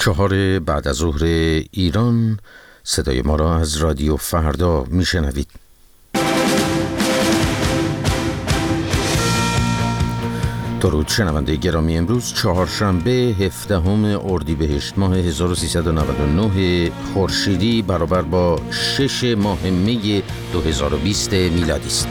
4 بعد از ظهر ایران. صدای ما را از رادیو فردا میشنوید. درود شنونده گرامی، امروز چهارشنبه 17 اردیبهشت ماه 1399 خورشیدی برابر با 6 ماه می 2020 میلادی است.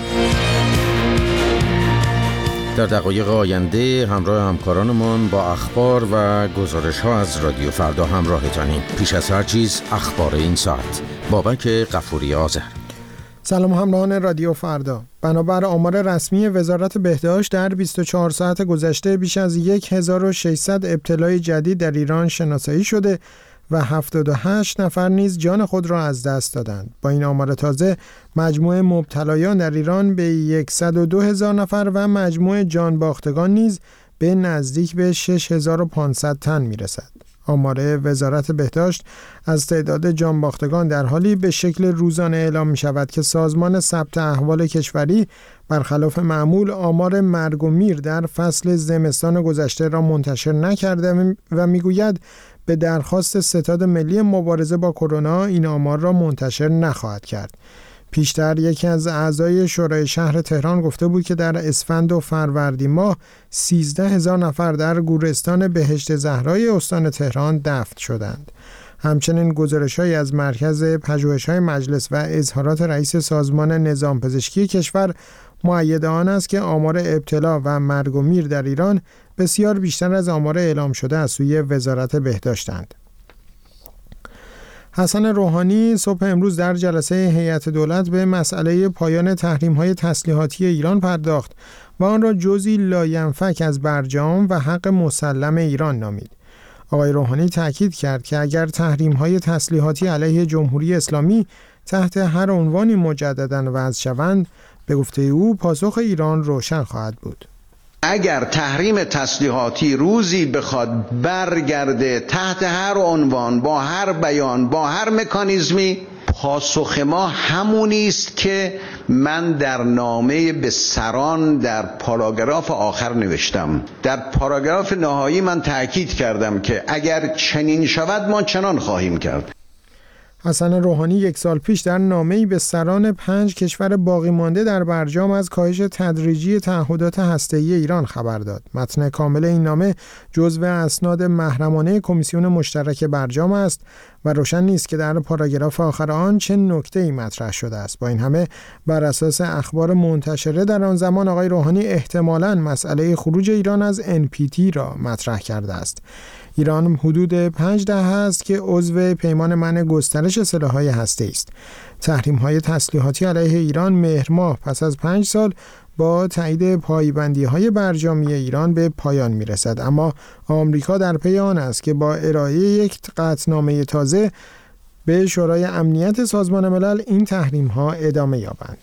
در دقایق آینده همراه همکارانمان با اخبار و گزارش‌ها از رادیو فردا همراهتانیم. پیش از هر چیز اخبار این ساعت. بابک غفوری آذر. سلام همراهان رادیو فردا. بنابر آمار رسمی وزارت بهداشت در 24 ساعت گذشته بیش از 1600 ابتلای جدید در ایران شناسایی شده و 78 نفر نیز جان خود را از دست دادند. با این آمار تازه مجموع مبتلایان در ایران به 102,000 نفر و مجموع جان باختگان نیز به نزدیک به 6500 تن میرسد. آمار وزارت بهداشت از تعداد جان باختگان در حالی به شکل روزانه اعلام می شود که سازمان ثبت احوال کشوری برخلاف معمول آمار مرگ و میر در فصل زمستان گذشته را منتشر نکرده و می گوید به درخواست ستاد ملی مبارزه با کرونا این آمار را منتشر نخواهد کرد. پیشتر یکی از اعضای شورای شهر تهران گفته بود که در اسفند و فروردین ماه 13,000 نفر در گورستان بهشت زهرای استان تهران دفن شدند. همچنین گزارش‌هایی از مرکز پژوهش‌های مجلس و اظهارات رئیس سازمان نظام پزشکی کشور مؤید آن است که آمار ابتلا و مرگ و میر در ایران بسیار بیشتر از آمار اعلام شده از سوی وزارت بهداشتند. حسن روحانی صبح امروز در جلسه هیئت دولت به مسئله پایان تحریم‌های تسلیحاتی ایران پرداخت و آن را جزئی لاینفک از برجام و حق مسلم ایران نامید. آقای روحانی تاکید کرد که اگر تحریم‌های تسلیحاتی علیه جمهوری اسلامی تحت هر عنوانی مجدداً وضع شوند، به گفته او پاسخ ایران روشن خواهد بود. اگر تحریم تسلیحاتی روزی بخواد برگرده تحت هر عنوان، با هر بیان، با هر مکانیزمی، پاسخ ما همونی است که من در نامه به سران در پاراگراف آخر نوشتم. در پاراگراف نهایی من تأکید کردم که اگر چنین شود ما چنان خواهیم کرد. حسن روحانی 1 سال پیش در نامه‌ای به سران 5 کشور باقی مانده در برجام از کاهش تدریجی تعهدات هسته‌ای ایران خبر داد. متن کامل این نامه جزو اسناد محرمانه کمیسیون مشترک برجام است و روشن نیست که در پاراگراف آخر آن چه نکته‌ای مطرح شده است. با این همه بر اساس اخبار منتشره در آن زمان آقای روحانی احتمالاً مسئله خروج ایران از NPT را مطرح کرده است. ایران حدود 5 دهه است که عضو پیمان منع گسترش سلاح‌های هسته‌ای است. تحریم‌های تسلیحاتی علیه ایران مهر ماه پس از 5 سال با تایید پایبندی‌های برجامی ایران به پایان می‌رسد، اما آمریکا در پی آن است که با ارائه یک قطعنامه تازه به شورای امنیت سازمان ملل این تحریم‌ها ادامه یابند.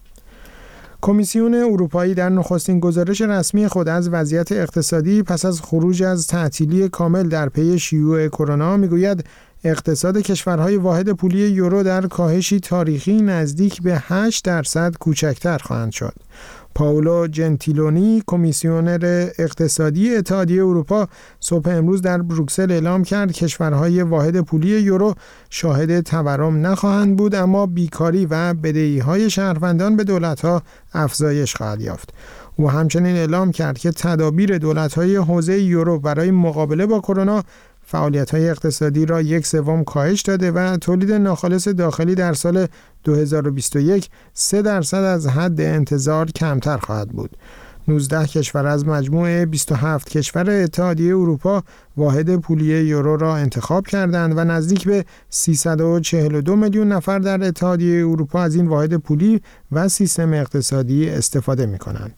کمیسیون اروپایی در نخستین گزارش رسمی خود از وضعیت اقتصادی پس از خروج از تعطیلی کامل در پی شیوع کرونا میگوید اقتصاد کشورهای واحد پولی یورو در کاهشی تاریخی نزدیک به 8% کوچکتر خواهند شد. پائولو جنتیلونی، کمیسیونر اقتصادی اتحادیه اروپا، صبح امروز در بروکسل اعلام کرد کشورهای واحد پولی یورو شاهد تورم نخواهند بود، اما بیکاری و بدهی‌های شهروندان به دولت‌ها افزایش خواهد یافت. او همچنین اعلام کرد که تدابیر دولت‌های حوزه یورو برای مقابله با کرونا فعالیت‌های اقتصادی را 1/3 کاهش داده و تولید ناخالص داخلی در سال 2021 3% از حد انتظار کمتر خواهد بود. 19 کشور از مجموع 27 کشور اتحادیه اروپا واحد پولی یورو را انتخاب کردند و نزدیک به 342 میلیون نفر در اتحادیه اروپا از این واحد پولی و سیستم اقتصادی استفاده می‌کنند.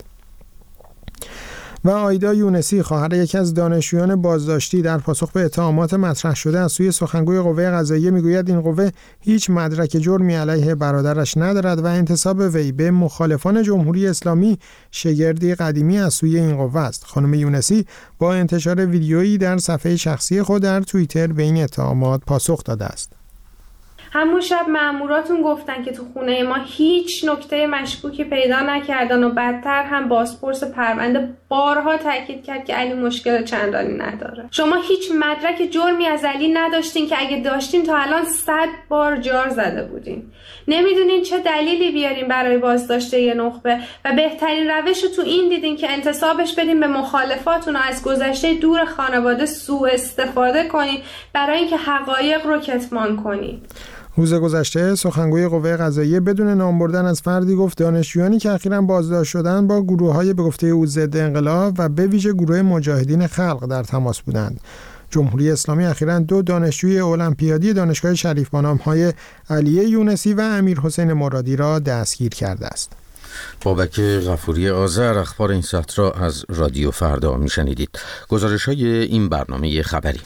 و آیدا یونسی، خواهر یکی از دانشجویان بازداشتی، در پاسخ به اتهامات مطرح شده از سوی سخنگوی قوه قضاییه میگوید این قوه هیچ مدرک جرمی علیه برادرش ندارد و انتساب وی به مخالفان جمهوری اسلامی شگردی قدیمی از سوی این قوه است. خانم یونسی با انتشار ویدیویی در صفحه شخصی خود در توییتر به این اتهامات پاسخ داده است. همون شب ماموراتون گفتن که تو خونه ما هیچ نکته مشکوکی پیدا نکردن و بدتر هم بازپرس پرونده بارها تاکید کرد که علی مشکل چندانی نداره. شما هیچ مدرک جرمی از علی نداشتین که اگه داشتین تا الان 100 بار جار زده بودین. نمیدونین چه دلیلی بیارین برای بازداشت یه نخبه و بهترین روش رو تو این دیدین که انتسابش بدین به مخالفاتون و از گذشته دور خانواده سوء استفاده کنین برای اینکه حقایق رو کتمان کنین. روز گذشته سخنگوی قوه قضاییه بدون نام بردن از فردی گفت دانشجویانی که اخیراً بازداشت شدند با گروه‌های به گفته او ضد انقلاب و به ویژه گروه مجاهدین خلق در تماس بودند. جمهوری اسلامی اخیراً 2 دانشجوی المپیادی دانشگاه شریف با نام‌های علی یونسی و امیرحسین مرادی را دستگیر کرده است. بابک غفوری آذر اخبار این ساعت را از رادیو فردا میشنیدید. گزارش‌های این برنامه خبری.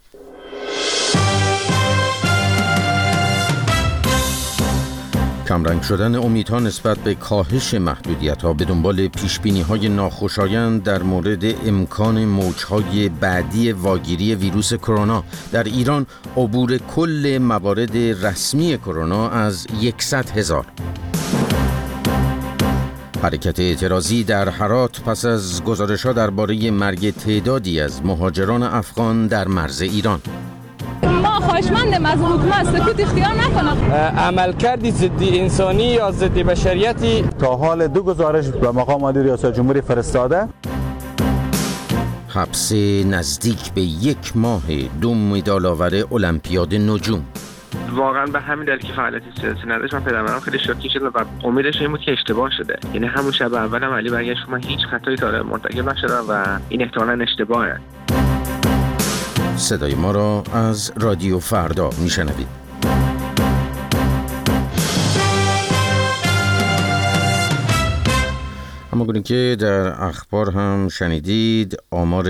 کمرنگ شدن امیدها نسبت به کاهش محدودیت‌ها به دنبال پیشبینی‌های ناخوشایند در مورد امکان موج‌های بعدی واگیری ویروس کرونا در ایران، عبور کل موارد رسمی کرونا از 100,000. حرکت اعتراضی در هرات پس از گزارش‌ها درباره مرگ تعدادی از مهاجران افغان در مرز ایران. ما خواهشمندیم از حکومت سکوت اختیار نکنه. عملکرد ضد انسانی یا ضد بشریتی تا حال 2 گزارش به مقام عالی ریاست جمهوری فرستاده. حبس نزدیک به 1 ماه 2 مدال آور المپیاد نجوم. واقعا به همین دلیل که فعالیتی سیاسی نداشت من پدرم خیلی شوکه شد و امیدش این بود که اشتباه شده. یعنی همون شب اولم علی برگشت من هیچ خطایی تا مرتکب نشدم و این احتمالاً اشتباهه. صدای ما را از رادیو فردا میشنوید. اما گونه که در اخبار هم شنیدید، آمار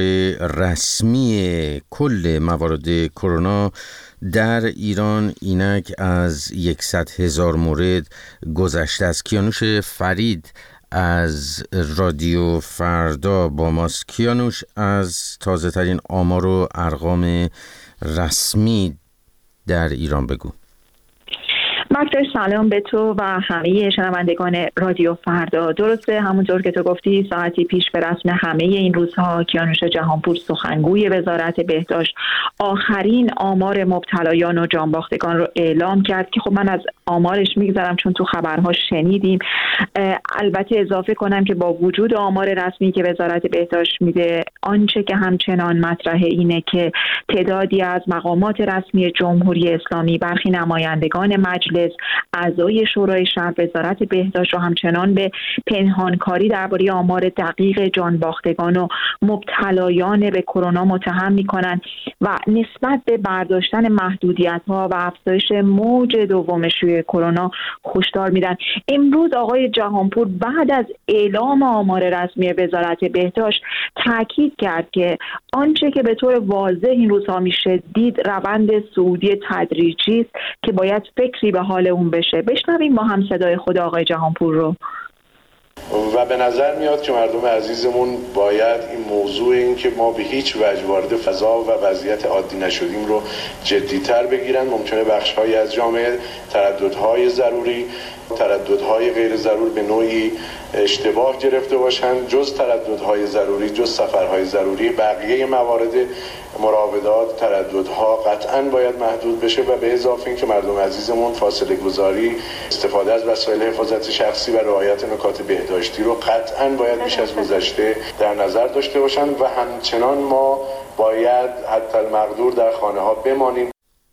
رسمی کل موارد کرونا در ایران اینک از 100,000 مورد گذشته است. کیانوش فرید از رادیو فردا با ماست. کیانوش، از تازه ترین آمار و ارقام رسمی در ایران بگو. مکتر، سلام به تو و همه شنوندگان رادیو فردا. درسته، همونطور که تو گفتی ساعتی پیش به رسم همه این روزها کیانوش جهانپور سخنگوی وزارت بهداشت آخرین آمار مبتلایان و جانباختگان رو اعلام کرد که خب من از آمارش میگذرم چون تو خبرها شنیدیم. البته اضافه کنم که با وجود آمار رسمی که وزارت بهداشت میده، آنچه که همچنان مطرحه اینه که تعدادی از مقامات رسمی جمهوری اسلامی، برخی نمایندگان مجلس، اعضای شورای شهر وزارت بهداشت رو همچنان به پنهانکاری درباره آمار دقیق جانباختگان و مبتلایان به کرونا متهم میکنن و نسبت به برداشتن محدودیت‌ها و افزایش موج دوم شیوع کرونا هشدار میدن. امروز آقای جهانپور بعد از اعلام آمار رسمی وزارت بهداشت تاکید کرد که آنچه که به طور واضح این روزها میشه دید روند صعودی تدریجی است که باید فکری به حال اون بشه. بشنویم با هم صدای خود آقای جهانپور رو. و به نظر میاد که مردم عزیزمون باید این موضوع این که ما به هیچ وجه وارد فضا و وضعیت عادی نشدیم رو جدی‌تر بگیرن. ممکنه بخش‌هایی از جامعه ترددهای ضروری، ترددهای غیر ضرور به نوعی اشتباه گرفته باشند. جز ترددهای ضروری، جز سفرهای ضروری، بقیه موارد مراودات، ترددها قطعاً باید محدود بشه و به اضافه این که مردم عزیزمون فاصله گذاری، استفاده از وسایل حفاظت شخصی و رعایت نکات بهداشتی رو قطعاً باید بیش از گذشته در نظر داشته باشند و همچنان ما باید حتی المقدور در خانه ها بمانیم.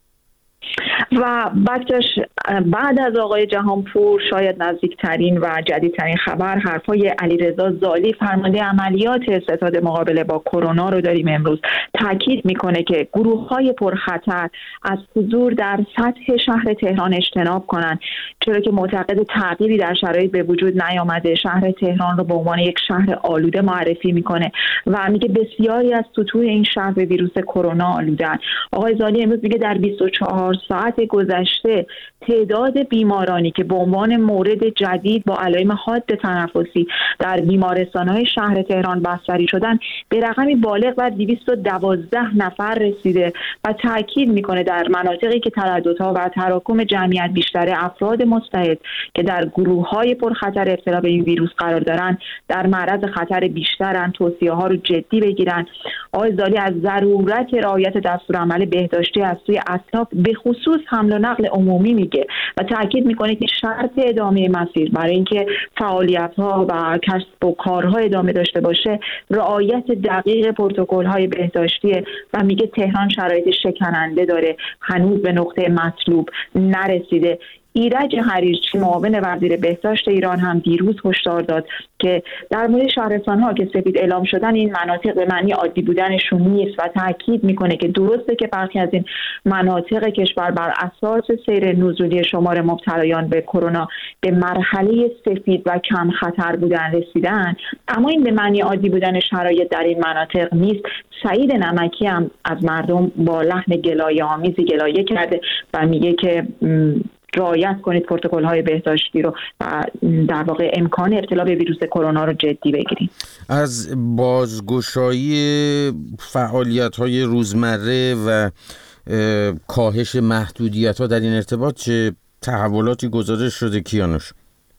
و بعد از آقای جهانپور شاید نزدیکترین و جدیدترین خبر حرفای علیرضا زالی، فرمانده عملیات ستاد مقابله با کرونا رو داریم. امروز تاکید میکنه که گروه‌های پرخطر از حضور در سطح شهر تهران اجتناب کنن، چرا که معتقد تغییری در شرایط به وجود نیامده. شهر تهران رو به عنوان یک شهر آلوده معرفی میکنه و میگه بسیاری از سطوح این شهر به ویروس کرونا آلودن. آقای زالی امروز میگه در 24 ساعت گذشته تعداد بیمارانی که به عنوان مورد جدید با علائم حاد تنفسی در بیمارستان‌های شهر تهران بستری شدن به رقمی بالغ بر 212 نفر رسیده و تاکید میکنه در مناطقی که ترددها و تراکم جمعیت بیشتر افراد مستعد که در گروه‌های پرخطر ابتلا به این ویروس قرار دارن در معرض خطر بیشترن. توصیه‌ها رو جدی بگیرن. آقای زالی از ضرورت رعایت دستورالعمل بهداشتی از سوی اطراف به خصوص حمل و نقل عمومی میگه و تاکید میکنه که شرط ادامه مسیر برای اینکه فعالیت‌ها و کسب و کارها ادامه داشته باشه رعایت دقیق پروتکل‌های بهداشتی و میگه تهران شرایط شکننده داره، هنوز به نقطه مطلوب نرسیده. ایرج حریرچی معاون وزیر بهداشت ایران هم دیروز هشدار داد که در مورد شهرستان‌ها که سفید اعلام شدن این مناطق به معنی عادی بودنشون نیست و تاکید میکنه که درسته که برخی از این مناطق کشور بر اساس سیر نزولی شمار مبتلایان به کرونا به مرحله سفید و کم خطر بودن رسیدن، اما این به معنی عادی بودن شرایط در این مناطق نیست. سعید نمکی هم از مردم با لحن گلایه‌آمیزی گلایه کرده و میگه که رعایت کنید پروتکل‌های بهداشتی رو و در واقع امکان ابتلا به ویروس کرونا رو جدی بگیرید. از بازگشایی فعالیت‌های روزمره و کاهش محدودیت‌ها در این ارتباط چه تحولاتی گزارش شده کیانوش؟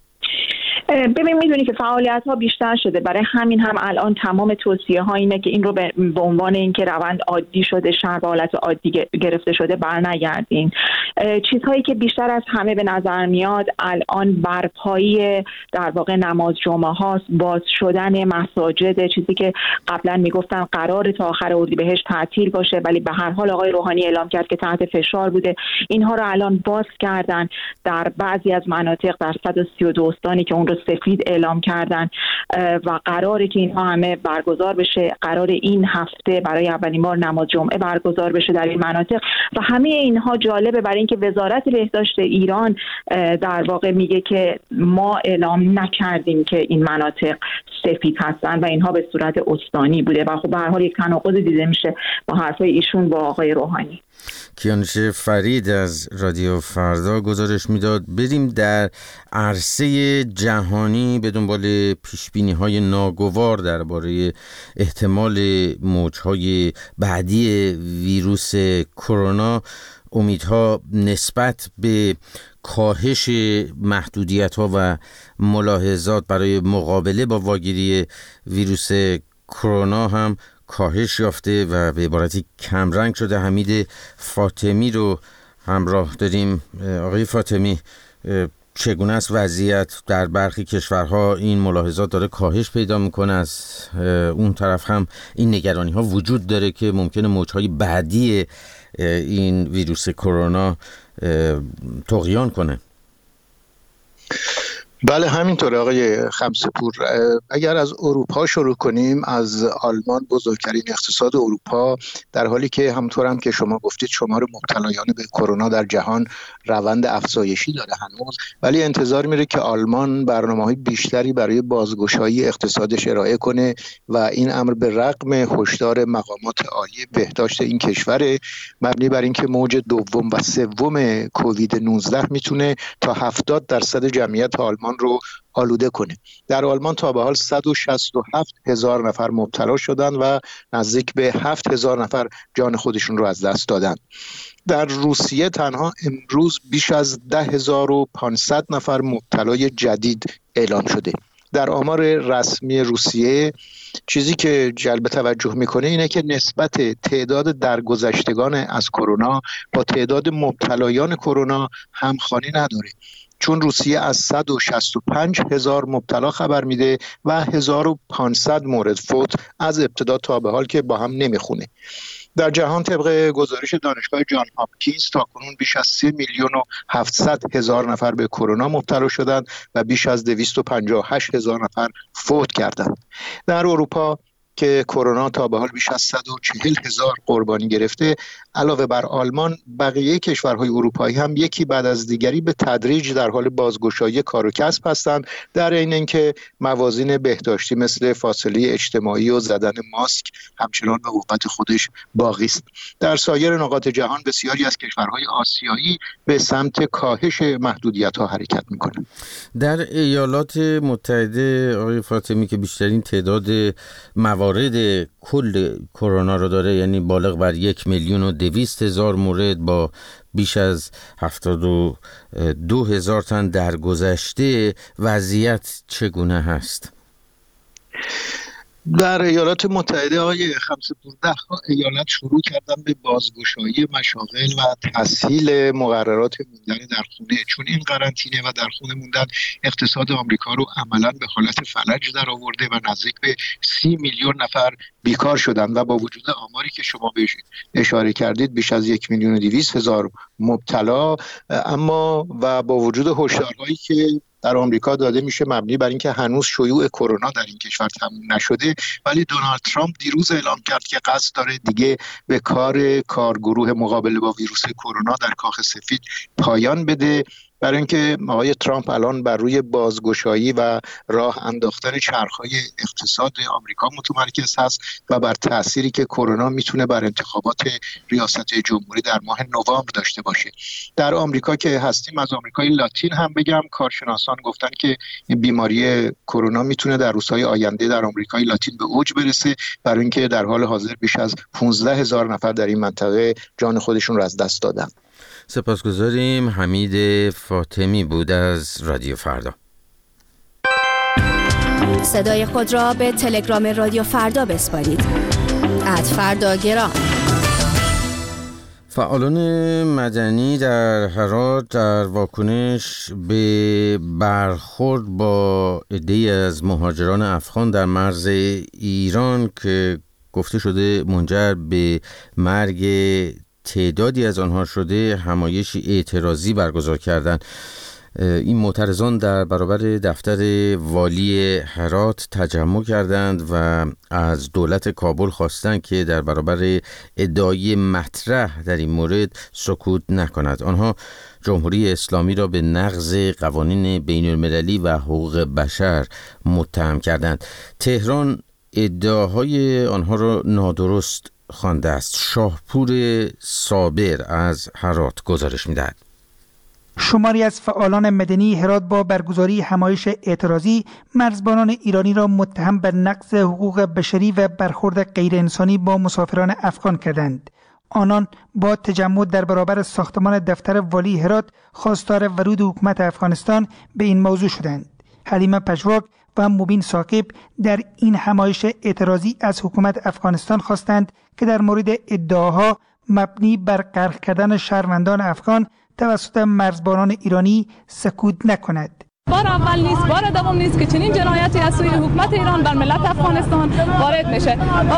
ببین میدونی که فعالیت ها بیشتر شده، برای همین هم الان تمام توصیه ها اینه که این رو به عنوان اینکه روند عادی شده، شهر به حالت عادی گرفته شده برنگردین. چیزهایی که بیشتر از همه به نظر میاد الان برپایی در واقع نماز جمعه هاست، باز شدن مساجد، چیزی که قبلا میگفتن قرار تا آخر اردیبهشت تعطیل باشه ولی به هر حال آقای روحانی اعلام کرد که تحت فشار بوده. اینها رو الان باز کردن در بعضی از مناطق در 132 استانی که اون رو سفید اعلام کردن و قراره که اینها همه برگزار بشه. قرار این هفته برای اولین بار نماز جمعه برگزار بشه در این مناطق و همه اینها جالبه برای اینکه وزارت بهداشت ایران در واقع میگه که ما اعلام نکردیم که این مناطق سفید هستن و اینها به صورت استانی بوده و خب به هر حال یک تناقض دیده میشه با حرفای ایشون با آقای روحانی. کیانوش فرید از رادیو فردا گزارش میداد. بریم در عرصه جهانی به دنبال پیشبینی‌های ناگوار درباره احتمال موج‌های بعدی ویروس کرونا. امیدها نسبت به کاهش محدودیت‌ها و ملاحظات برای مقابله با واگیری ویروس کرونا هم کاهش یافته و به عبارتی کمرنگ شده. حمید فاطمی رو همراه داریم. آقای فاطمی، چگونه است وضعیت در برخی کشورها؟ این ملاحظات داره کاهش پیدا میکنه، از اون طرف هم این نگرانی ها وجود داره که ممکنه موجهای بعدی این ویروس کرونا طغیان کنه. بله همینطوره آقای خمسه‌پور. اگر از اروپا شروع کنیم، از آلمان بزرگترین اقتصاد اروپا، در حالی که همطور هم که شما گفتید شمار مبتلایان به کرونا در جهان روند افزایشی داره هنوز، ولی انتظار میره که آلمان برنامه‌های بیشتری برای بازگشایی اقتصادش ارائه کنه و این امر به رغم هشدار مقامات عالی بهداشت این کشور مبنی بر اینکه موج دوم و سوم کووید 19 میتونه تا 70% جمعیت آلمان رو آلوده کنه. در آلمان تا به حال 167,000 نفر مبتلا شدن و نزدیک به 7,000 نفر جان خودشون رو از دست دادن. در روسیه تنها امروز بیش از 10,500 نفر مبتلای جدید اعلام شده. در آمار رسمی روسیه چیزی که جلب توجه میکنه اینه که نسبت تعداد درگذشتگان از کرونا با تعداد مبتلایان کرونا همخوانی نداره، چون روسیه از 165,000 مبتلا خبر میده و 1,500 مورد فوت از ابتدا تا به حال که با هم نمیخونه. در جهان طبق گزارش دانشگاه جان هاپکینز تاکنون بیش از 3,700,000 نفر به کرونا مبتلا شدند و بیش از 258,000 نفر فوت کردند. در اروپا که کرونا تا به حال بیش از 140,000 قربانی گرفته، علاوه بر آلمان بقیه کشورهای اروپایی هم یکی بعد از دیگری به تدریج در حال بازگشایی کار و کسب هستند، در عین اینکه موازین بهداشتی مثل فاصله اجتماعی و زدن ماسک همچنان به قوت خودش باقی است. در سایر نقاط جهان بسیاری از کشورهای آسیایی به سمت کاهش محدودیت‌ها حرکت می‌کنند. در ایالات متحده آقای فاطمی که بیشترین تعداد موارد کل کرونا رو داره، یعنی بالغ بر 1,200,000 مورد با بیش از 72,000 تن در گذشته، وضعیت چگونه هست؟ در ایالات متحده آقای خمسه‌پور 10 ایالت شروع کردن به بازگشایی مشاغل و تسهیل مقررات موندن در خونه، چون این قرنطینه و در خونه موندن اقتصاد آمریکا رو عملاً به حالت فلج در آورده و نزدیک به 30 میلیون نفر بیکار شدن و با وجود آماری که شما بهش اشاره کردید بیش از 1,200,000 مبتلا، اما و با وجود هشدارهایی که در آمریکا داده میشه مبنی بر اینکه هنوز شیوع کرونا در این کشور تموم نشده، ولی دونالد ترامپ دیروز اعلام کرد که قصد داره دیگه به کارگروه مقابله با ویروس کرونا در کاخ سفید پایان بده، برای اینکه آقای ترامپ الان بر روی بازگشایی و راه انداختن چرخهای اقتصاد آمریکا متمرکز هست و بر تأثیری که کرونا میتونه بر انتخابات ریاست جمهوری در ماه نوامبر داشته باشه. در آمریکا که هستیم، از آمریکای لاتین هم بگم، کارشناسان گفتن که این بیماری کرونا میتونه در روزهای آینده در آمریکای لاتین به اوج برسه، برای اینکه در حال حاضر بیش از 15,000 نفر در این منطقه جان خودشون رو از دست دادن. سپاسگزاریم. حمید فاطمی بود از رادیو فردا. صدای خود را به تلگرام رادیو فردا بسپارید. @فرداگرام. فعالان مدنی در هرات در واکنش به برخورد با عده‌ای از مهاجران افغان در مرز ایران که گفته شده منجر به مرگ تعدادی از آنها شده، همایشی اعتراضی برگزار کردند. این معترضان در برابر دفتر والی هرات تجمع کردند و از دولت کابل خواستند که در برابر ادعای مطرح در این مورد سکوت نکند. آنها جمهوری اسلامی را به نقض قوانین بین المللی و حقوق بشر متهم کردند. تهران ادعاهای آنها را نادرست خوانده است. شاهپور صابر از هرات گزارش می‌دهد. شماری از فعالان مدنی هرات با برگزاری همایش اعتراضی مرزبانان ایرانی را متهم به نقض حقوق بشری و برخورد غیر انسانی با مسافران افغان کردند. آنان با تجمع در برابر ساختمان دفتر والی هرات خواستار ورود حکومت افغانستان به این موضوع شدند. حلیمه پژواک و مبین ثاقب در این همایش اعتراضی از حکومت افغانستان خواستند که در مورد ادعاها مبنی بر غرق کردن شهروندان افغان توسط مرزبانان ایرانی سکوت نکند. بار اول نیست، بار دوم نیست که چنین جنایتی از سوی حکومت ایران بر ملت افغانستان وارد میشه و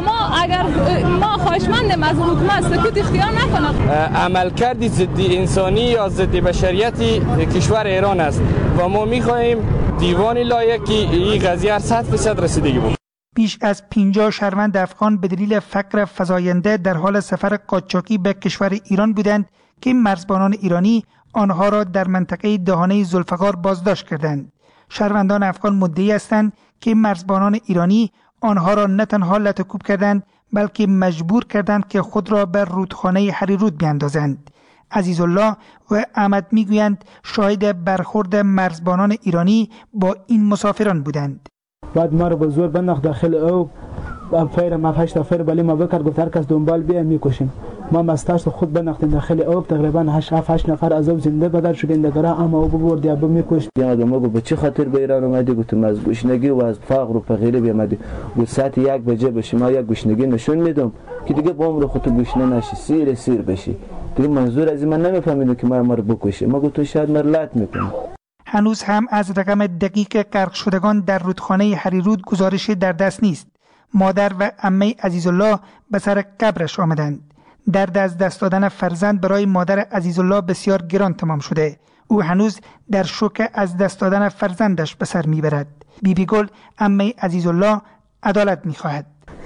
ما خواهشمندیم از حکومت سکوت اختیار نکنه. عملکرد ضد انسانی یا ضد بشریتی کشور ایران است و ما میخواهیم دیوان لایحه‌ای این قضیه 100% رسیدگی بود. بیش از 50 شهروند افغان به دلیل فقر فزاینده در حال سفر قاچاقی به کشور ایران بودند که مرزبانان ایرانی آنها را در منطقه دهانه ذوالفقار بازداشت کردند. شهروندان افغان مدعی هستند که مرزبانان ایرانی آنها را نه تنها لطکوب کردند بلکه مجبور کردند که خود را به رودخانه هریرود بیاندازند. عزیزالله و احمد میگویند شاهد برخورد مرزبانان ایرانی با این مسافران بودند. بعد ما رو به زور بنداخت داخل او فیر ما 8 فیر ولی ما بکر گفت هر کس دنبال بیا میکشیم. ما مستاش خود بنداختیم داخل او، تقریبا 8 نفر از او زنده بدر شدیم دیگه، اما او ببرد یا میکشت. یا ما گفت به چه خاطر به ایران اومدی؟ گفتم از گشنگی و از فقر و فقیری بیامدی. گفت ساعت 1 بجه به شما یک گشنگی نشون میدم که دیگه با عمر خودت گشنه نشی، سیر بشی. دیگه منظور از من نمیفهمیدم که ما رو بکشه. ما گفت شاید مرلت میکنه. هنوز هم از رقم دقیق غرق شدگان در رودخانه هریرود گزارشی در دست نیست. مادر و عمه عزیزالله به سر قبرش آمدند. درد از دست دادن فرزند برای مادر عزیزالله بسیار گران تمام شده. او هنوز در شوک از دست دادن فرزندش به سر میبرد. بیبی گل عمه عزیزالله عدالت میخواهد.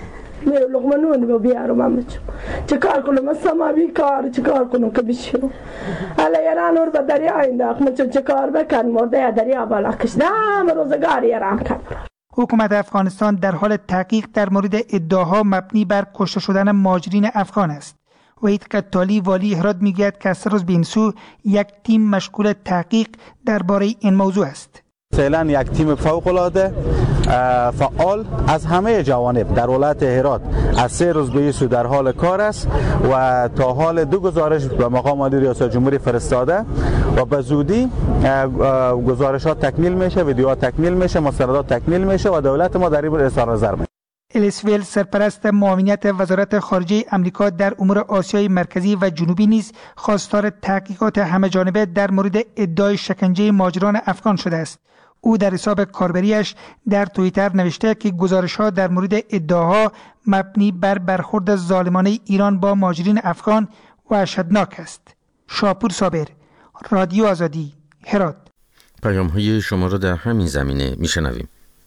لقمه نون بیارم امچ چه کار کنم اصلا بیکار چه کار کنم که بشم حالا ایران اور به دریا انداخت چه کار بکن مرده دریا بالا کشیدم روزگار ایران کرد. حکومت افغانستان در حال تحقیق در مورد ادعاها مبنی بر کشته شدن مهاجرین افغان است. وحید کتالی والی هرات میگوید که از 3 روز به این سو یک تیم مشغول تحقیق درباره این موضوع است. فعلا یک تیم فوق‌العاده فعال از همه جوانب در ولایت هرات از 3 روز به این سو در حال کار است و تا حال 2 گزارش به مقام عالی ریاست جمهوری فرستاده و به زودی گزارشات تکمیل میشه، ویدیوها تکمیل میشه، مستندات تکمیل میشه و دولت ما در این باره اظهار نظر میکنه. الیس ویل سرپرست معاونیت وزارت خارجه آمریکا در امور آسیای مرکزی و جنوبی نیز خواستار تحقیقات همه‌جانبه در مورد ادعای شکنجه مهاجران افغان شده است. او در حساب کاربریش در توییتر نوشته که گزارش‌ها در مورد ادعاها مبنی بر برخورد ظالمانه ایران با مهاجرین افغان وحشتناک است. شاپور صابر، رادیو آزادی، هرات. پیام‌های شما را در همین زمینه میشنویم.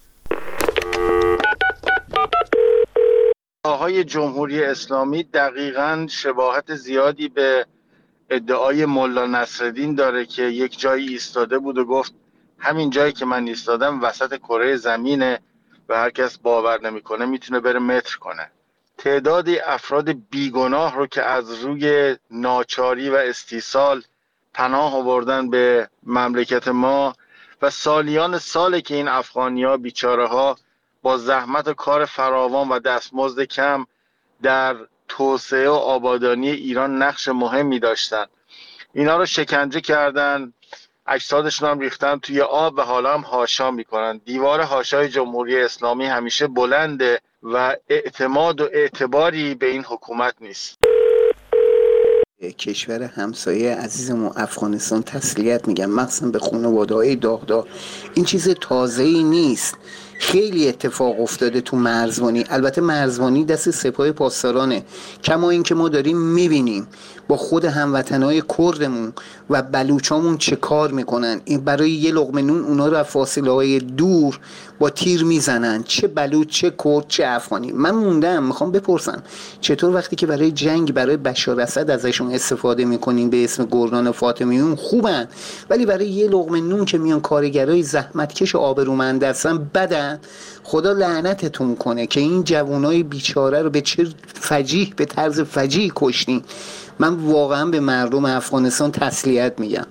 ادعاهای جمهوری اسلامی دقیقاً شباهت زیادی به ادعای ملا نصرالدین داره که یک جایی ایستاده بود و گفت همین جایی که من ایستادم وسط کره زمینه و هر کس باور نمیکنه میتونه بره متر کنه. تعدادی افراد بیگناه رو که از روی ناچاری و استیصال پناه آوردن به مملکت ما و سالیان ساله که این افغانی‌ها بیچاره‌ها با زحمت و کار فراوان و دستمزد کم در توسعه و آبادانی ایران نقش مهمی داشتن. اینا رو شکنجه کردن، اجسادشون هم ریختن توی آب و حالا هم حاشا میکنن. دیوار حاشای جمهوری اسلامی همیشه بلنده و اعتماد و اعتباری به این حکومت نیست. کشور همسایه عزیزمون افغانستان تسلیت میگم، مخصوصا به خانواده‌های داغدار. این چیز تازه‌ای نیست، خیلی اتفاق افتاده تو مرزبانی. البته مرزبانی دست سپاه پاسدارانه، کما این که ما داریم میبینیم با خود هموطنهای کردمون و بلوچامون چه کار میکنن. این برای یه لقمه نون اونا رو فاصله های دور با تیر میزنن، چه بلوچ چه کرد چه افغانی. من موندم میخوام بپرسم چطور وقتی که برای جنگ برای بشار اسد ازشون استفاده میکنین به اسم گردان فاطمیون خوبن، ولی برای یه لقمه نون که میان کارگرای زحمتکش آبرومند هستن بدن. خدا لعنتتون کنه که این جوانای بیچاره رو به چه فجیح، به طرز فجیح کشتین. من واقعا به مردم افغانستان تسلیت میگم.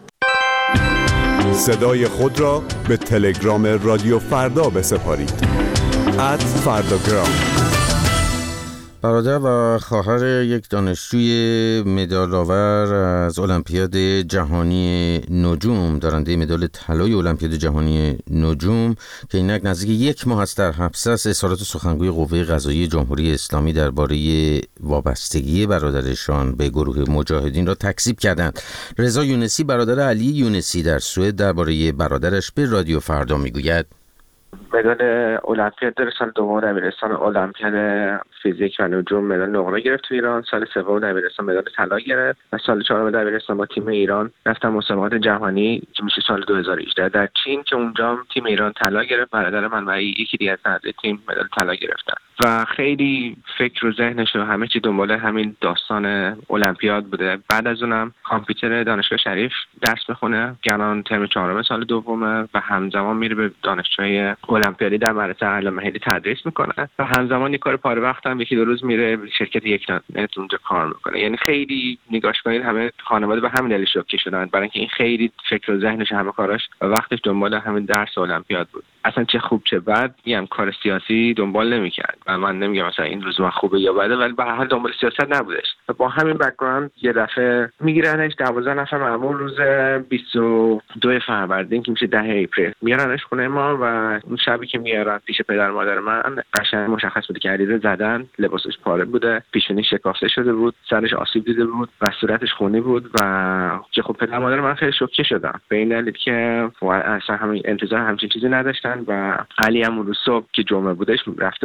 صدای خود را به تلگرام رادیو فردا بسپارید. @فرداگرام. برادر و خواهر یک دانشجوی مدال‌آور از المپیاد جهانی نجوم، دارنده مدال طلای المپیاد جهانی نجوم که اینک نزدیک 1 ماه است در حبس است، اظهارات سخنگوی قوه قضاییه جمهوری اسلامی درباره وابستگی برادرشان به گروه مجاهدین را تکذیب کردند. رضا یونسی، برادر علی یونسی در سوئد، درباره برادرش به رادیو فردا میگوید: مدال المپیاد در سال دوم دبیرستان المپیاد فیزیک و نجوم مدال نقره گرفت تو ایران. سال سوم دبیرستان مدال طلا گرفت و سال چهارم دبیرستان با تیم ایران رفتن مسابقات جهانی که میشه سال 2018 در چین که اونجا تیم ایران طلا گرفت. برادر من و یکی دیگه از تیم مدال طلا گرفتن و خیلی فکر و ذهنش و همه چی دنبال همین داستان المپیاد بوده. بعد از اونم کامپیوتر دانشگاه شریف درس بخونه، الان ترم 4 سال دومه و همزمان میره به دانشجوی المپیادی در مدرسه اعلی مهدی تدریس میکنه و همزمان یک کار پاره وقت هم 1-2 روز میره شرکت یکنت اونجا کار میکنه. یعنی خیلی نگاش کنید همه خانواده به همین دلیل شوکه شدن، برای اینکه این خیلی فکر و ذهنش همه کارش و وقتش دنبال همین درس المپیاد بود. اصلا چه خوب چه بد هم کار سیاسی دنبال نمیکرد و من نمیگم مثلا این روزا خوبه یا بده، ولی به هر حال دنبال سیاست نبودش و با همین بک‌گراند یه دفعه میگیرنش 12 نفر معمول روز 22 فروردین که میشه 10 اپریل میارنش خونه ما و اون شبی که میارن پیش پدر مادر من قشنگ مشخص بود که علیرضا زدن، لباسش پاره بوده، پیشونی شکافته شده بود، سرش آسیب دیده بود و صورتش خونی بود و که خب پدر مادر من خیلی شوکه شدن به این دلیل که اصلا همین انتظار همچین چیزی نداشتن و علی هم روز صبح که جمعه بودش رفته بود مدرسه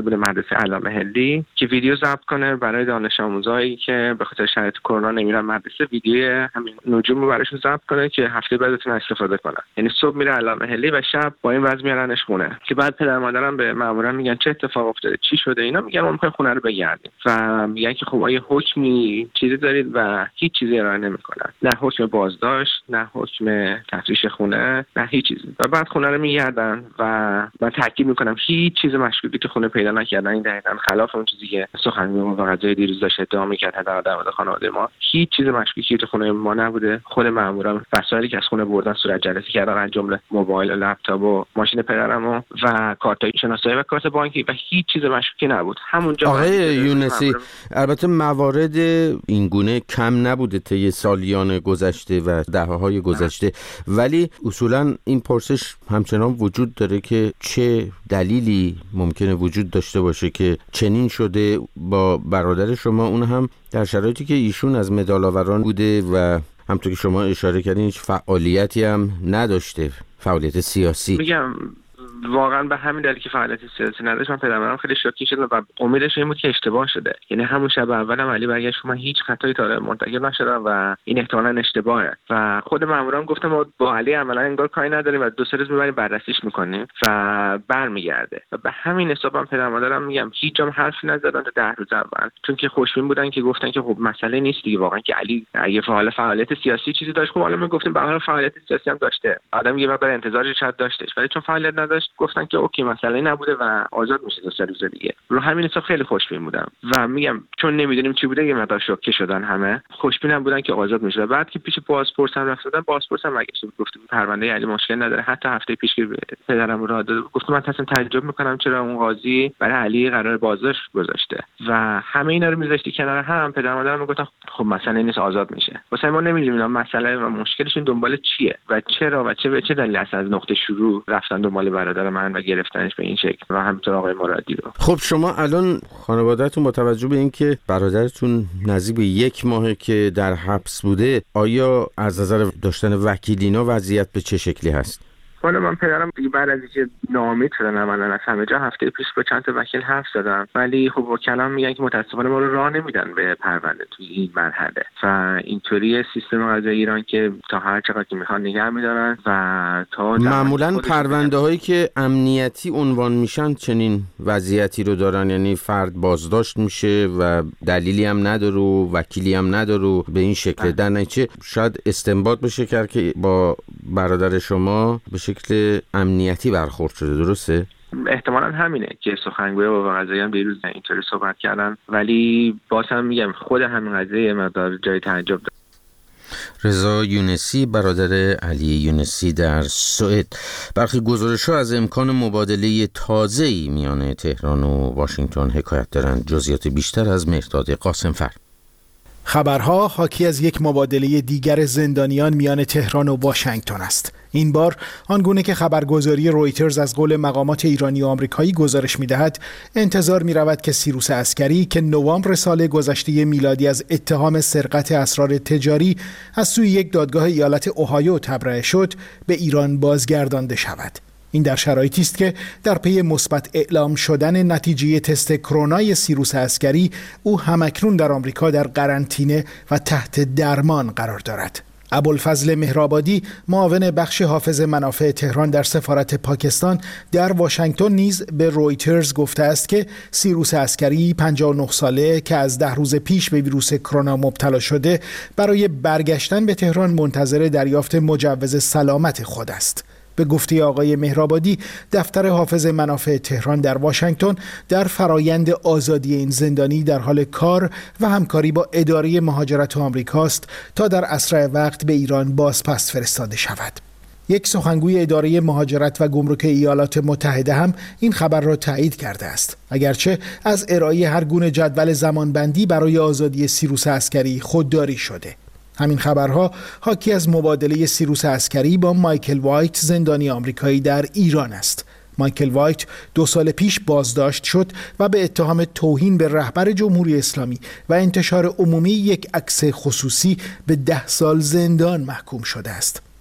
مدرسه علامه حلی که ویدیو ضبط کنه برای دانش آموزایی که به خاطر شرایط کرونا نمیرن مدرسه، ویدیو همین نجوم رو براشون ضبط کنه که هفته بعد بتونن استفاده کنن. یعنی صبح میره علامه حلی و شب با این وضع میارنش خونه که بعد پدر مادرم به ماموران میگن چه اتفاق افتاده، چی شده. اینا میگن ما میخوایم خونه رو بگردیم و میگن که خب آیا حکمی چیزی دارید و هیچ چیزی ارائه نمیکنن، نه حکم بازداشت، نه حکم تفتیش خونه، نه هیچ چیزی. و بعد خونه رو میگردن و من تاکید میکنم هیچ چیز مشکوکی تو خونه پیدا نکردن. این دقیقاً خلاف اون چیزی که سخنگوی موقت دیروز داشت ادعا میکرد در مورد خانواده ما. هیچ چیز مشکوکی تو خونه ما نبوده. خود ماموران وسایلی که از خونه بردن صورت جلسه کردن، از جمله موبایل و لپتاپ و ماشین پدرم و کارتای شناسایی و کارت بانکی و هیچ چیز مشکوکی نبود. همونجا آقای یونسی، البته موارد این گونه کم نبوده طی سالیان گذشته و دهه‌های گذشته، ولی اصولاً این پرسش همچنان وجود داره که چه دلیلی ممکنه وجود داشته باشه که چنین شده با برادر شما، اون هم در شرایطی که ایشون از مدال‌آوران بوده و همونطور که شما اشاره کردین هیچ فعالیتی هم نداشته، فعالیت سیاسی. میگم واقعا به همین دلیل که فعالیت سیاسی نداشت من پدرم خیلی شوکه شد و امیدش این بود که اشتباه شده. یعنی همون شب اولم علی برگشت من هیچ خطایی تا مرتکب نشدم و این احتمالاً اشتباهه و خود ماموران گفتم ما با علی عملا انگار کاری نداریم و 2-3 روز میبریم بررسیش میکنیم و برمیگرده. و به همین حساب من پدر مادرم میگم هیچ جام حرفی نزدن تا 10 روز اول، چون که خوشبین بودن که گفتن که خب مسئله نیست دیگه، واقعا که علی اگه فعالیت سیاسی چیزی داشت خب حالا میگفتیم به هر فعالیت سیاسی هم داشته، آدم یه مقدار انتظارش شاید داشتش، ولی چون فعالیت نداشت گفتن که اوکی مسئله نبوده و آزاد میشه 2-3 روز دیگه. رو همین حساب خیلی خوشبین بودم و میگم چون نمیدونیم چی بوده یه مقدار شوکه شدن، همه خوشبینم بودن که آزاد میشه. و بعد که پیش بازپرس هم رفتن، بازپرس هم گفت پرونده علی مشکل نداره. حتی هفته پیش که پدرم رو داد گفت من اصلا تعجب میکنم چرا اون قاضی برای علی قرار بازداشت گذاشته و همه اینا رو میذاشتی کنار هم. پدر مادرم میگفتن خب مسئله نیست آزاد میشه. واسه ما نمیدونیم اینا مسئله و مشکلشون دنبال چیه و چرا و چه به چه دلیل از نقطه شروع رفتن دنبال برادر من و گرفتنش به این شکل و همینطور آقای مرادی رو. خب شما الان خانواده‌تون با توجه به اینکه برادرتون نزدیک به 1 ماهه که در حبس بوده، آیا از نظر داشتن وکیلینا وضعیت به چه شکلی هست؟ حالا من پدرم دیگه بعد از اینکه ناامید شدن عملاً از همه جا، هفته پیش با چند تا وکیل حرف زدم، ولی خب وکلا میگن که متاسفانه ما رو راه نمیدن به پرونده توی این مرحله و اینطوری سیستم قضایی ایران که تا هر چقدر که میخوان نگه میدارن و تا معمولاً پرونده هایی که امنیتی عنوان میشن چنین وضعیتی رو دارن، یعنی فرد بازداشت میشه و دلیلی هم نداره و وکیلی هم نداره به این شکل. در نتیجه شاید استنباط بشه کرد که با برادر شما به شکل امنیتی برخورد شده، درسته؟ احتمالاً همینه که سخنگوی با قضایی هم دیروز اینطوری صحبت کردن، ولی باز هم میگم خود همین قضیه مقدار جای تعجب داره. رضا یونسی، برادر علی یونسی در سوئد. برخی گزارش‌ها از امکان مبادله تازه‌ای میان تهران و واشنگتن حکایت دارند. جزئیات بیشتر از مهرداد قاسمفر. خبرها حاکی از یک مبادله دیگر زندانیان میان تهران و واشنگتن است. این بار آنگونه که خبرگزاری رویترز از قول مقامات ایرانی و آمریکایی گزارش می‌دهد، انتظار می‌رود که سیروس عسکری که نوامبر سال گذشته میلادی از اتهام سرقت اسرار تجاری از سوی یک دادگاه ایالت اوهایو تبرئه شد، به ایران بازگردانده شود. این در شرایطی است که در پی مثبت اعلام شدن نتیجه تست کرونای سیروس عسکری، او همکنون در آمریکا در قرنطینه و تحت درمان قرار دارد. ابوالفضل مهرآبادی، معاون بخش حافظ منافع تهران در سفارت پاکستان در واشنگتن، نیز به رویترز گفته است که سیروس عسکری 59 ساله که از 10 روز پیش به ویروس کرونا مبتلا شده، برای برگشتن به تهران منتظر دریافت مجوز سلامت خود است. به گفته آقای مهرآبادی، دفتر حافظ منافع تهران در واشنگتن در فرایند آزادی این زندانی در حال کار و همکاری با اداره مهاجرت آمریکاست تا در اسرع وقت به ایران بازپس فرستاده شود. یک سخنگوی اداره مهاجرت و گمرک ایالات متحده هم این خبر را تایید کرده است، اگرچه از ارائه هر گونه جدول زمانبندی برای آزادی سیروس عسکری خودداری شده. همین خبرها حاکی از مبادله سیروس عسکری با مایکل وایت، زندانی آمریکایی در ایران است. مایکل وایت 2 سال پیش بازداشت شد و به اتهام توهین به رهبر جمهوری اسلامی و انتشار عمومی یک عکس خصوصی به 10 سال زندان محکوم شده است.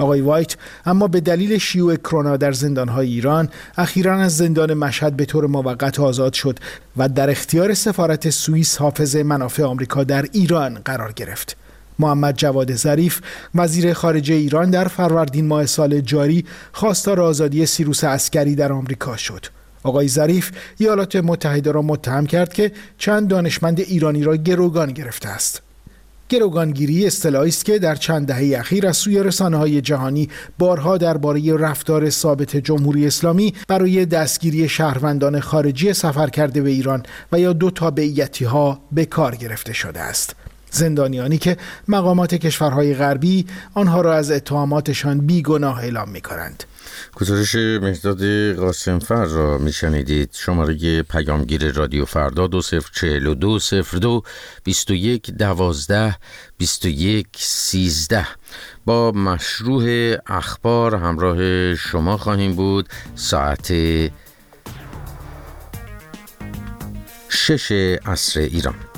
آقای وایت اما به دلیل شیوع کرونا در زندان‌های ایران اخیراً از زندان مشهد به طور موقت آزاد شد و در اختیار سفارت سوئیس حافظ منافع آمریکا در ایران قرار گرفت. محمد جواد ظریف وزیر خارجه ایران در فروردین ماه سال جاری خواستار آزادی سیروس عسکری در آمریکا شد. آقای ظریف ایالات متحده را متهم کرد که چند دانشمند ایرانی را گروگان گرفته است. گروگانگیری اصطلاحی است که در چند دهه اخیر از سوی رسانه‌های جهانی بارها درباره رفتار ثابت جمهوری اسلامی برای دستگیری شهروندان خارجی سفر کرده به ایران و یا دو تابعیتی‌ها به کار گرفته شده است. زندانیانی که مقامات کشورهای غربی آنها را از اتهاماتشان بیگناه اعلام می‌کنند. گزارش مهداد قاسمفر را میشنیدید. شماره پیامگیر رادیو فردا 204202 21 12 21 13. با مشروع اخبار همراه شما خواهیم بود. ساعت 6 عصر ایران.